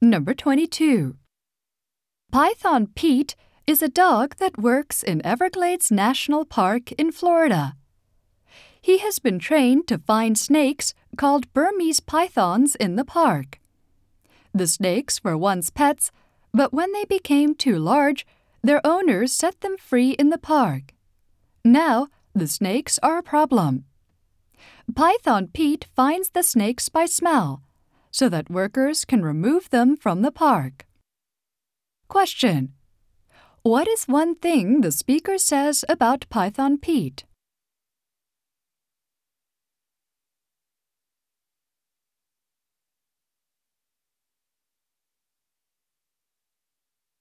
Number 22. Python Pete is a dog that works in Everglades National Park in Florida. He has been trained to find snakes called Burmese pythons in the park. The snakes were once pets, but when they became too large, their owners set them free in the park. Now, the snakes are a problem. Python Pete finds the snakes by smell, so that workers can remove them from the park. Question: what is one thing the speaker says about Python Pete?